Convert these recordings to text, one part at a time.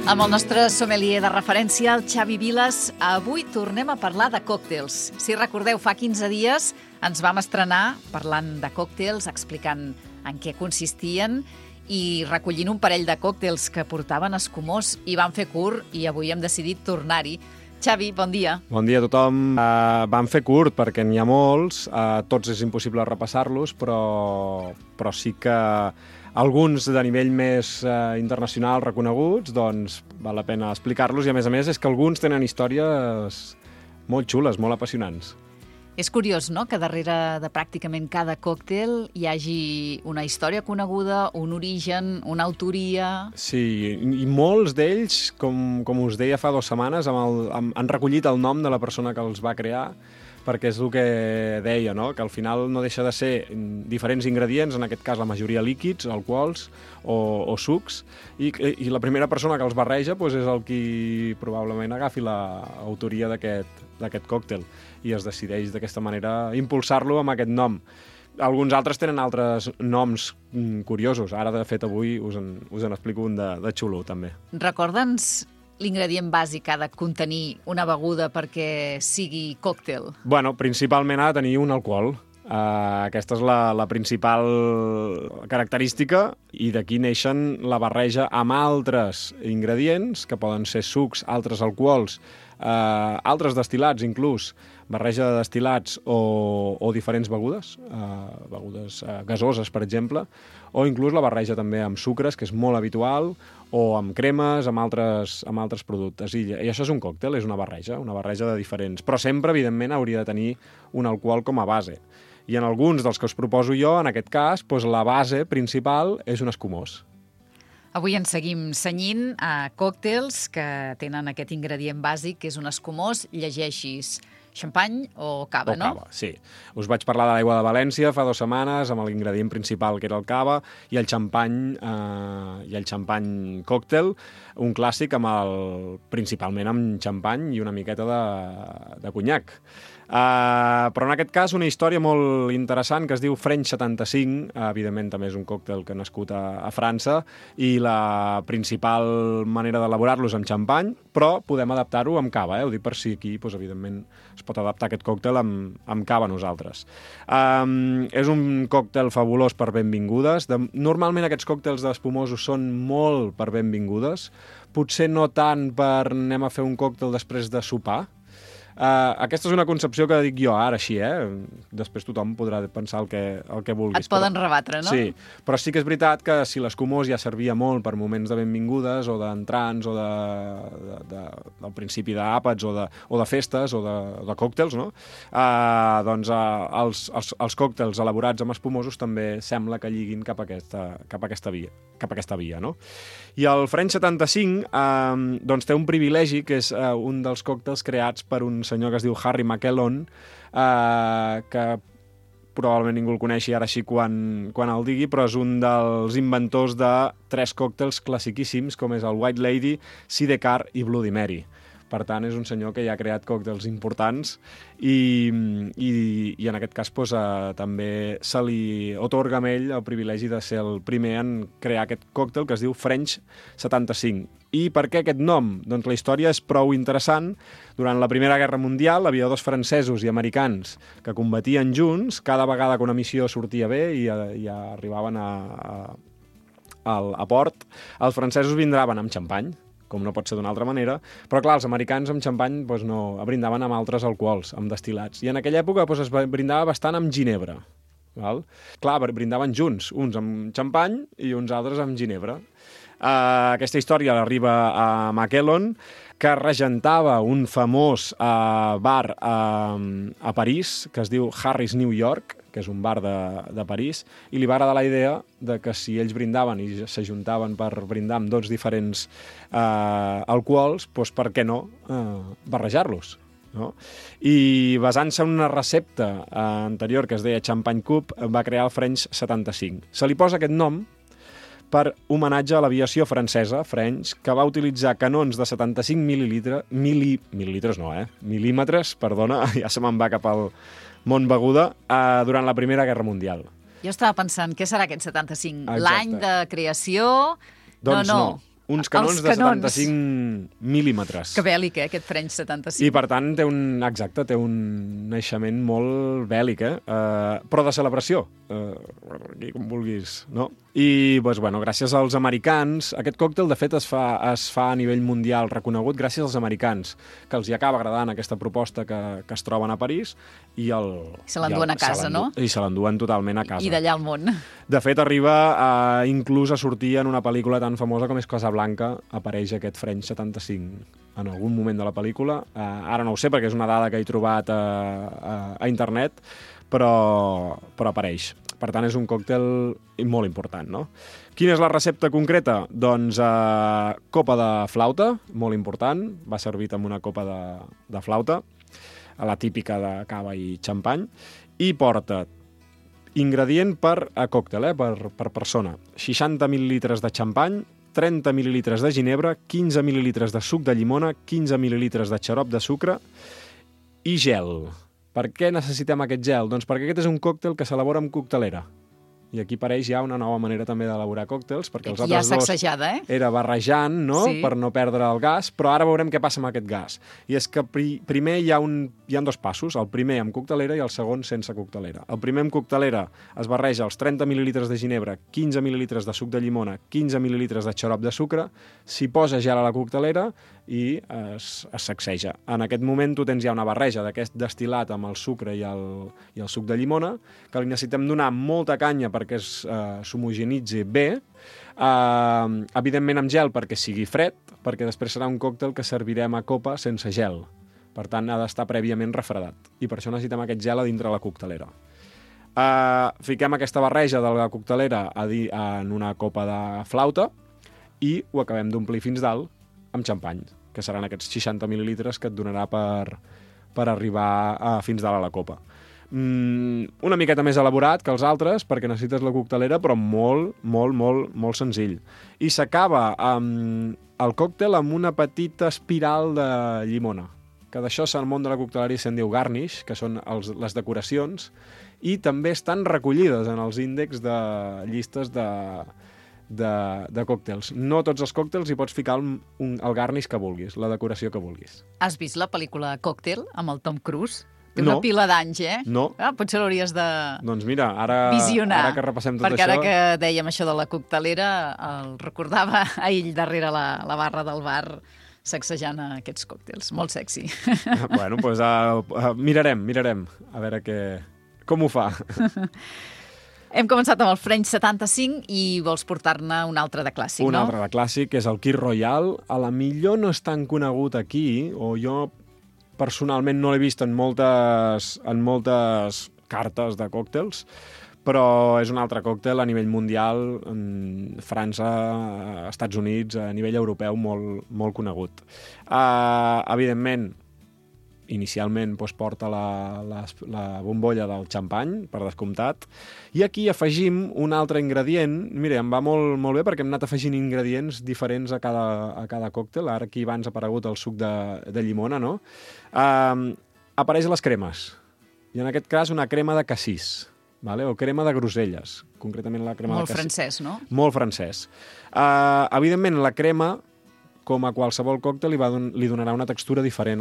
Amb el nostre sommelier de referència, el Xavi Vilas, avui tornem a parlar de còctels. Si recordeu, fa 15 dies ens vam estrenar parlant de còctels, explicant en què consistien i recollint un parell de còctels que portaven escumós i van fer curt i avui hem decidit tornar-hi. Xavi, bon dia. Bon dia a tothom. Vam fer curt perquè n'hi ha molts, tots és impossible repassar-los, però sí que alguns de nivell més internacional reconeguts, doncs val la pena explicar-los i a més és que alguns tenen històries molt xules, molt apassionants. És curiós, no?, que darrere de pràcticament cada còctel hi hagi una història coneguda, un origen, una autoria... Sí, i molts d'ells, com us deia fa 2 setmanes, han recollit el nom de la persona que els va crear, perquè és el que deia, no?, que al final no deixa de ser diferents ingredients, en aquest cas la majoria líquids, alcohols o sucs, i la primera persona que els barreja doncs, és el qui probablement agafi l'autoria d'aquest còctel i es decideix d'aquesta manera impulsar-lo amb aquest nom. Alguns altres tenen altres noms curiosos. Ara, de fet, avui us en explico un de xulo, també. Recorda'ns l'ingredient bàsic ha de contenir una beguda perquè sigui còctel? Bueno, principalment ha de tenir un alcohol. Aquesta és la principal característica i d'aquí neixen la barreja amb altres ingredients, que poden ser sucs, altres alcohols, altres destil·lats inclús, barreja de destil·lats o diferents begudes, begudes gasoses, per exemple, o inclús la barreja també amb sucres, que és molt habitual, o amb cremes, amb altres productes. I això és un còctel, és una barreja de diferents. Però sempre, evidentment, hauria de tenir un alcohol com a base. I en alguns dels que us proposo jo, en aquest cas, doncs la base principal és un escumós. Avui ens seguim cenyint a còctels que tenen aquest ingredient bàsic, que és un escumós. Llegeixis xampany o cava, no? O cava, sí. Us vaig parlar de l'aigua de València fa 2 setmanes, amb l'ingredient principal, que era el cava, i el xampany còctel, un clàssic principalment amb xampany i una miqueta de conyac. Però en aquest cas una història molt interessant que es diu French 75, evidentment també és un còctel que ha nascut a França i la principal manera d'elaborar-los amb xampany, però podem adaptar-ho amb cava, ho dic per si aquí doncs, evidentment es pot adaptar aquest còctel amb cava nosaltres. És un còctel fabulós per benvingudes. Normalment aquests còctels d'espumosos són molt per benvingudes, potser no tant per anem a fer un còctel després de sopar. Aquesta és una concepció que dic jo ara així, després tothom podrà pensar el que vulguis. Et poden rebatre, no? Sí, però sí que és veritat que si l'escumós ja servia molt per moments de benvingudes o d'entrants o del principi d'àpats o de festes o de còctels, no? Doncs els còctels elaborats amb espumosos també sembla que lliguin cap a aquesta via, no? I el French 75 doncs té un privilegi que és un dels còctels creats per un senyor que es diu Harry Mackellan, que probablement ningú el coneixi ara així quan el digui, però és un dels inventors de 3 còctels classiquíssims, com és el White Lady, Sidecar i Bloody Mary. Per tant, és un senyor que ja ha creat còctels importants i en aquest cas doncs, també se li atorga a ell el privilegi de ser el primer en crear aquest còctel que es diu French 75. I per què aquest nom? Doncs la història és prou interessant. Durant la Primera Guerra Mundial, aviadors francesos i americans que combatien junts, cada vegada que una missió sortia bé i arribaven a port, els francesos brindaven amb xampany, com no pot ser d'una altra manera, però clar, els americans amb xampany doncs, no brindaven amb altres alcohols, amb destil·lats. I en aquella època doncs, es brindava bastant amb ginebra. Val? Clar, brindaven junts, uns amb xampany i uns altres amb ginebra. Aquesta història arriba a Mackellan, que regentava un famós bar a París, que es diu Harry's New York, que és un bar de París, i li va agradar la idea de que si ells brindaven i s'ajuntaven per brindar amb 2 diferents alcohols, doncs per què no barrejar-los? No? I basant-se en una recepta anterior que es deia Champagne Coupe, va crear el French 75. Se li posa aquest nom per homenatge a l'aviació francesa, French, que va utilitzar canons de 75 mil·límetres, perdona, ja se me'n va cap al món beguda, durant la Primera Guerra Mundial. Jo estava pensant, què serà aquest 75? Exacte. L'any de creació? Doncs no. uns canons de 75 mil·límetres. Que bèl·lic, aquest French 75. I, per tant, té un naixement molt bèl·lic, però de celebració, aquí com vulguis, no? I, doncs, bueno, gràcies als americans, aquest còctel, de fet, es fa a nivell mundial reconegut gràcies als americans, que els hi acaba agradant aquesta proposta que es troben a París i se l'enduen a casa, no? I se l'enduen totalment a casa. I d'allà al món. De fet, arriba inclús a sortir en una pel·lícula tan famosa com és Casablanca, apareix aquest French 75 en algun moment de la pel·lícula. Ara no ho sé perquè és una dada que he trobat a internet, però apareix. Per tant, és un còctel molt important, no? Quina és la recepta concreta? Doncs copa de flauta, molt important. Va servit amb una copa de flauta, a la típica de cava i xampany, i porta ingredient per còctel, per persona. 60 mil·lilitres de xampany, 30 mil·lilitres de ginebra, 15 mil·lilitres de suc de llimona, 15 mil·lilitres de xarop de sucre i gel. Per què necessitem aquest gel? Doncs perquè aquest és un còctel que s'elabora amb coctelera. I aquí apareix ja una nova manera també d'elaborar còctels, perquè els altres dos era barrejant, no? Sí. Per no perdre el gas, però ara veurem què passa amb aquest gas. I és que primer hi ha dos passos, el primer amb coctelera i el segon sense coctelera. El primer amb coctelera es barreja els 30 mil·lilitres de ginebra, 15 mil·lilitres de suc de llimona, 15 mil·lilitres de xarop de sucre, s'hi posa gel a la coctelera i es sacseja. En aquest moment tu tens ja una barreja d'aquest destil·lat amb el sucre i el suc de llimona, que li necessitem donar molta canya perquè s'homogenitzi bé, evidentment amb gel perquè sigui fred, perquè després serà un còctel que servirem a copa sense gel. Per tant, ha d'estar prèviament refredat. I per això necessitem aquest gel a dintre la coctelera. Fiquem aquesta barreja de la coctelera en una copa de flauta i ho acabem d'omplir fins dalt amb xampany, que seran aquests 60 mil·lilitres que et donarà per arribar fins dalt a la copa. Una miqueta més elaborat que els altres, perquè necessites la coctelera, però molt, molt, molt, molt senzill. I s'acaba el còctel amb una petita espiral de llimona, que d'això al món de la cocteleria se'n diu garnish, que són les decoracions, i també estan recollides en els índexs de llistes de còctels. No tots els còctels hi pots ficar el garnish que vulguis, la decoració que vulguis. Has vist la pel·lícula Còctel amb el Tom Cruise? Té una pila d'anys, No. Potser l'hauries de doncs mira, visionar. Ara que repassem tot perquè això... Perquè ara que dèiem això de la coctelera, el recordava a ell darrere la barra del bar sacsejant aquests còctels. Molt sexy. Bueno, doncs mirarem. A veure com ho fa. Hem començat amb el French 75 i vols portar-ne un altre de clàssic, no? Un altre de clàssic, que és el Kir Royal. A la millor no és tan conegut aquí, o jo personalment no l'he vist en moltes cartes de còctels, però és un altre còctel a nivell mundial, en França, Estats Units, a nivell europeu molt, molt conegut. Evidentment, inicialment porta la bombolla del xampany, per descomptat, i aquí afegim un altre ingredient. Mira, em va molt, molt bé perquè hem anat afegint ingredients diferents a cada còctel. Ara aquí abans ha aparegut el suc de llimona, no? Apareix les cremes, i en aquest cas una crema de cassís, o crema de groselles, concretament la crema de cassís. Molt francès, no? Molt francès. Evidentment, la crema, com a qualsevol còctel, li donarà una textura diferent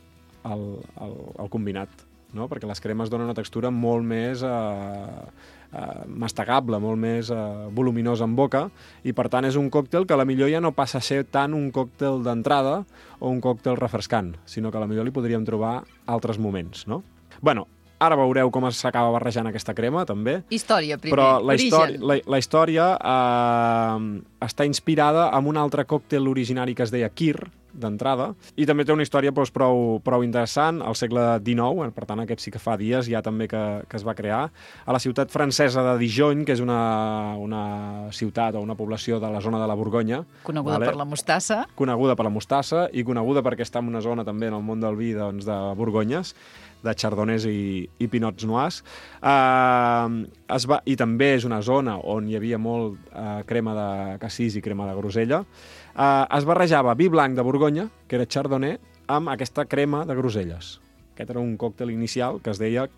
al combinat, no? Perquè les cremes donen una textura molt més mastegable, molt més voluminosa en boca, i per tant és un còctel que a la millor ja no passa a ser tant un còctel d'entrada o un còctel refrescant, sinó que a la millor li podríem trobar altres moments, no? Bueno, ara veureu com s'acaba barrejant aquesta crema, també. Història, primer. Però la història està inspirada en un altre còctel originari que es deia Kir, d'entrada, i també té una història prou interessant, al segle XIX, per tant aquest sí que fa dies ja també que es va crear, a la ciutat francesa de Dijon, que és una ciutat o una població de la zona de la Borgonya. Coneguda per la mostassa. Coneguda per la mostassa i coneguda perquè està en una zona també en el món del vi de Borgonyes, de chardonnays i pinots noirs. I també és una zona on hi havia molt crema de cassís i crema de grosella. Es barrejava vi blanc de Borgonya, que era chardonnay, amb aquesta crema de groselles. Aquest era un còctel inicial que es deia...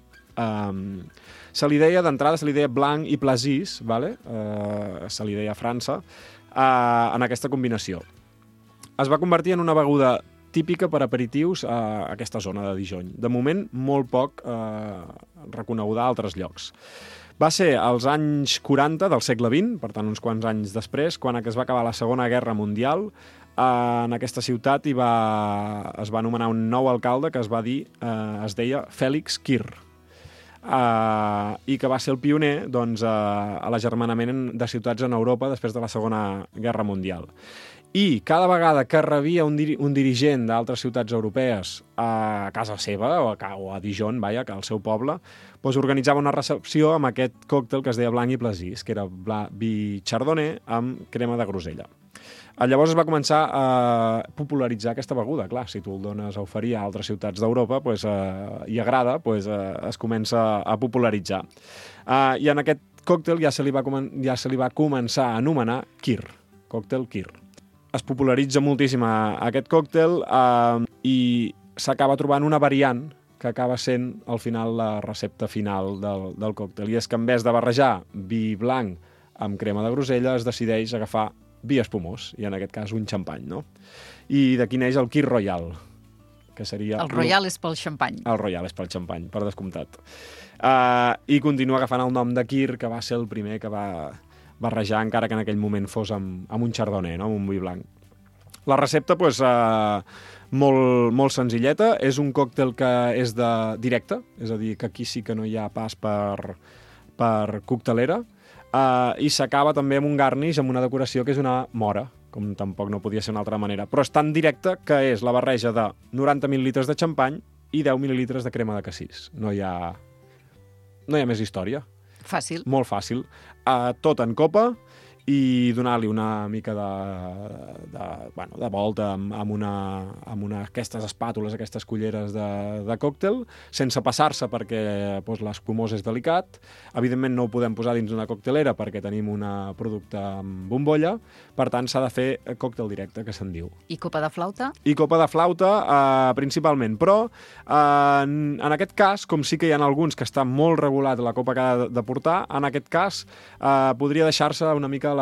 d'entrada se li deia blanc i plasís, se li deia a França, en aquesta combinació. Es va convertir en una beguda típica per aperitius a aquesta zona de Dijon. De moment, molt poc reconeguda a altres llocs. Va ser als anys 40 del segle XX, per tant, uns quants anys després, quan es va acabar la Segona Guerra Mundial, en aquesta ciutat es va anomenar un nou alcalde que es deia Félix Kir, i que va ser el pioner doncs, a l'agermanament de ciutats en Europa després de la Segona Guerra Mundial. I cada vegada que rebia un dirigent d'altres ciutats europees a casa seva, o a Dijon, que al seu poble, doncs organitzava una recepció amb aquest còctel que es deia Blanc i Plessis, que era vi chardonnay amb crema de grosella. Llavors es va començar a popularitzar aquesta beguda. Clar, si tu el dones a oferir a altres ciutats d'Europa i agrada, es comença a popularitzar. I en aquest còctel ja se li va començar a anomenar Kir, còctel Kir. Es popularitza moltíssim aquest còctel i s'acaba trobant una variant que acaba sent, al final, la recepta final del còctel. I és que en vez de barrejar vi blanc amb crema de grosella, es decideix agafar vi espumós, i en aquest cas un xampany, no? I d'aquí neix el Kir Royal, que seria... El Royal és pel xampany. El Royal és pel xampany, per descomptat. I continua agafant el nom de Kir, que va ser el primer que va barrejar, encara que en aquell moment fos amb un chardonnay, no? Amb un vi blanc. La recepta, molt senzilleta. És un còctel que és directe, és a dir, que aquí sí que no hi ha pas per coctelera, i s'acaba també amb un garnish, amb una decoració que és una mora, com tampoc no podia ser d'una altra manera. Però és tan directe que és la barreja de 90 mil·lilitres de xampany i 10 mil·lilitres de crema de cassís. No hi ha més història. Fàcil. Molt fàcil. Tot en copa i donar-li una mica de volta amb aquestes espàtules, aquestes culleres de còctel, sense passar-se perquè l'espumós és delicat. Evidentment no ho podem posar dins d'una coctelera perquè tenim un producte amb bombolla, per tant s'ha de fer còctel directe, que se'n diu. I copa de flauta? I copa de flauta, principalment. Però, en aquest cas, com sí que hi ha alguns que està molt regulat la copa que ha de portar, en aquest cas podria deixar-se una mica a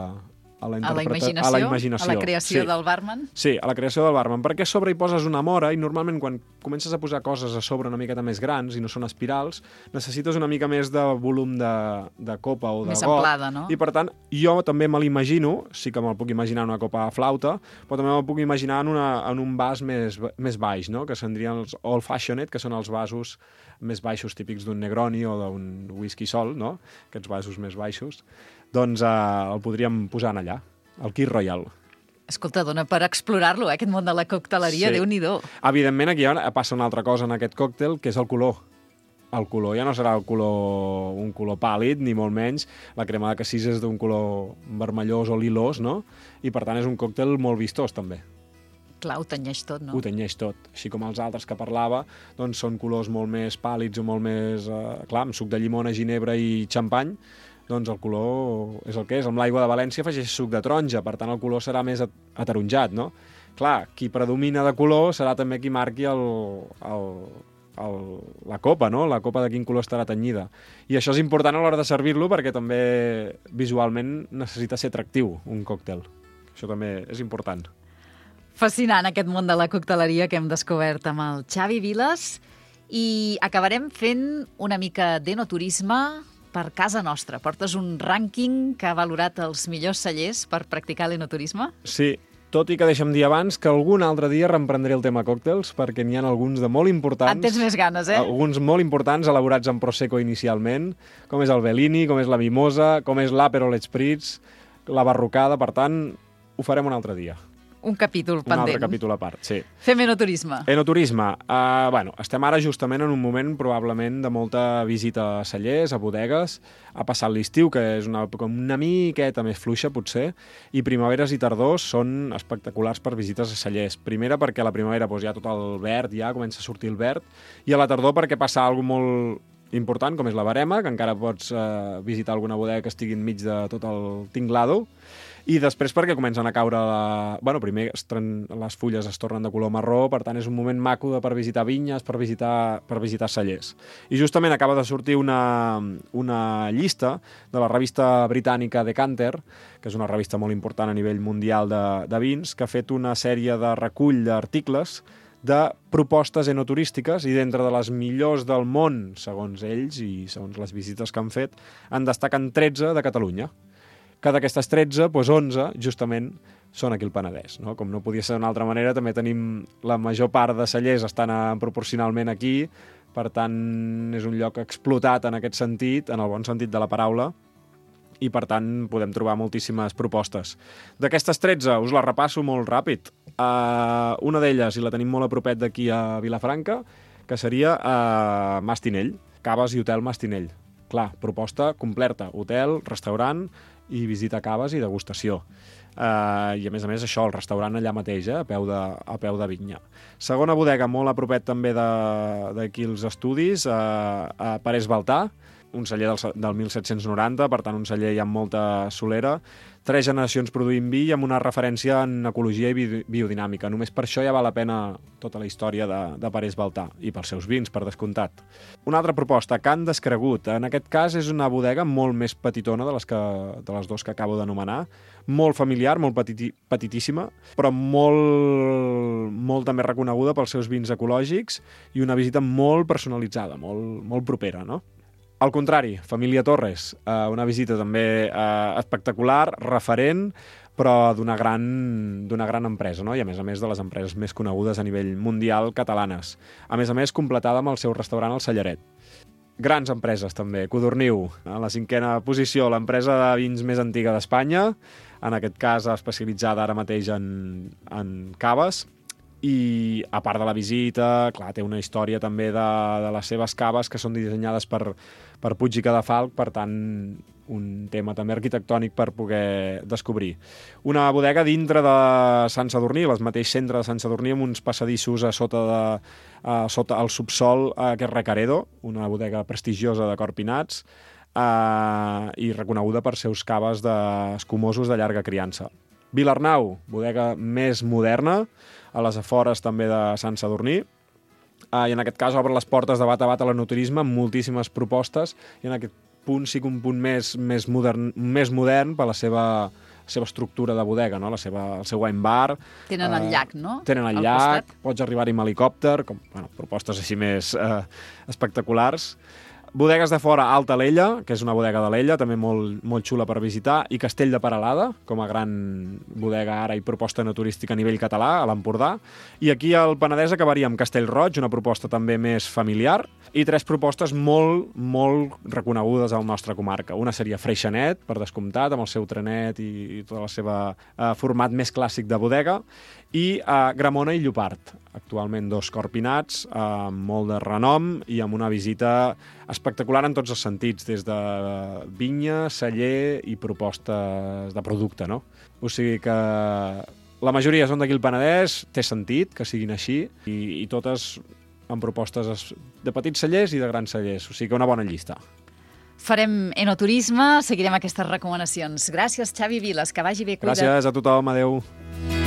la imaginació, a la creació del barman? Sí, a la creació del barman, perquè a sobre hi poses una mora i normalment quan comences a posar coses a sobre una miqueta més grans i no són espirals, necessites una mica més de volum de copa o de més got. amplada, no? I per tant, jo també me l'imagino, sí que me'l puc imaginar en una copa de flauta, però també me'l puc imaginar en un vas més baix, no? Que se'n dirien els old fashioned, que són els vasos més baixos típics d'un Negroni o d'un whisky sol, no? Aquests vasos més baixos. Doncs el podríem posar en allà, el Kir Royal. Escolta, dona per explorar-lo, aquest món de la cocteleria, sí. Déu-n'hi-do. Evidentment, aquí passa una altra cosa en aquest còctel, que és el color. El color ja no serà un color pàl·lid, ni molt menys. La crema de cassís és d'un color vermellós o lilós, no? I, per tant, és un còctel molt vistós, també. Clar, ho tenyeix tot, no? Ho tenyeix tot. Així com els altres que parlava, doncs són colors molt més pàl·lids o molt més... clar, amb suc de llimona, ginebra i xampany, doncs el color és el que és. Amb l'aigua de València afegeix suc de taronja, per tant el color serà més ataronjat, no? Clar, qui predomina de color serà també qui marqui la copa, no? La copa de quin color estarà tenyida. I això és important a l'hora de servir-lo perquè també visualment necessita ser atractiu, un còctel. Això també és important. Fascinant aquest món de la cocteleria que hem descobert amb el Xavi Viles i acabarem fent una mica d'enoturisme per casa nostra. Portes un rànquing que ha valorat els millors cellers per practicar l'enoturisme? Sí, tot i que deixa'm dir abans que algun altre dia reemprendré el tema còctels, perquè n'hi ha alguns de molt importants. En tens més ganes, eh? Alguns molt importants, elaborats en Prosecco inicialment, com és el Bellini, com és la Mimosa, com és l'Aperol Spritz, la Barrocada, per tant, ho farem un altre dia. Un capítol pendent. Un altre capítol a part, sí. Fem enoturisme. Enoturisme. Estem ara justament en un moment probablement de molta visita a cellers, a bodegues, ha passat l'estiu, que és una miqueta més fluixa, potser, i primaveres i tardors són espectaculars per visites a cellers. Primera, perquè a la primavera ja tot el verd, ja comença a sortir el verd, i a la tardor perquè passa alguna molt important, com és la barema, que encara pots visitar alguna bodega que estigui enmig de tot el tinglado, I després perquè comencen a caure... primer les fulles es tornen de color marró, per tant és un moment maco per visitar vinyes, per visitar cellers. I justament acaba de sortir una llista de la revista britànica Decanter, que és una revista molt important a nivell mundial de vins, que ha fet una sèrie de recull d'articles de propostes enoturístiques i d'entre de les millors del món, segons ells i segons les visites que han fet, en destaquen 13 de Catalunya. Que d'aquestes 13, doncs 11, justament, són aquí al Penedès. No? Com no podia ser d'una altra manera, també tenim la major part de cellers estan proporcionalment aquí, per tant, és un lloc explotat en aquest sentit, en el bon sentit de la paraula, i per tant podem trobar moltíssimes propostes. D'aquestes 13, us les repasso molt ràpid. Una d'elles, i la tenim molt a propet d'aquí a Vilafranca, que seria Mas Tinell, Caves i Hotel Mas Tinell. Clar, proposta completa, hotel, restaurant i visita a caves i degustació. I a més, això, el restaurant allà mateix, a peu de vinya. Segona bodega, molt a propet també d'aquí els estudis, a Parés Baltà, un celler del 1790, per tant un celler ja amb molta solera, 3 generacions produint vi i amb una referència en ecologia i biodinàmica. Només per això ja val la pena tota la història de Parés Baltà, i pels seus vins, per descomptat. Una altra proposta, Can Descregut. En aquest cas és una bodega molt més petitona de les dues que acabo d'anomenar, molt familiar, molt petitíssima, però molt també reconeguda pels seus vins ecològics i una visita molt personalitzada, molt propera, no? Al contrari, Família Torres, una visita també espectacular, referent, però d'una gran empresa, no? I a més de les empreses més conegudes a nivell mundial catalanes. A més, completada amb el seu restaurant El Cellaret. Grans empreses també, Codorniu, a la 5a posició, l'empresa de vins més antiga d'Espanya, en aquest cas especialitzada ara mateix en caves, i a part de la visita, clar, té una història també de les seves caves que són dissenyades per Puig i Cadafalch, per tant, un tema també arquitectònic per poder descobrir. Una bodega dintre de Sant Sadurní, el mateix centre de Sant Sadurní, amb uns passadissos sota el subsol, que és Recaredo, una bodega prestigiosa de Corpinats, i reconeguda per seus caves escumosos de llarga criança. Vilarnau, bodega més moderna, a les afores també de Sant Sadurní, i en aquest cas obre les portes de bat a bat a l'enoturisme amb moltíssimes propostes, i en aquest punt sí que un punt més modern per la seva estructura de bodega, no? El seu wine bar. Tenen el llac, no? Tenen el llac, pots arribar-hi amb helicòpter, propostes així més espectaculars. Bodegues de fora, Alta Alella, que és una bodega d'Alella, també molt xula per visitar, i Castell de Peralada, com a gran bodega ara i proposta naturística a nivell català, a l'Empordà. I aquí al Penedès acabaríem amb Castellroig, una proposta també més familiar, i 3 propostes molt reconegudes al nostra comarca. Una seria Freixenet, per descomptat, amb el seu trenet i tot el seu format més clàssic de bodega, i Gramona i Llopart, actualment 2 corpinats, amb molt de renom i amb una visita espectacular en tots els sentits, des de vinya, celler i propostes de producte, no? O sigui que la majoria són d'aquí al Penedès, té sentit que siguin així, i totes amb propostes de petits cellers i de grans cellers, o sigui que una bona llista. Farem enoturisme, seguirem aquestes recomanacions. Gràcies, Xavi Viles, que vagi bé, cuida't. Gràcies a tothom, adeu.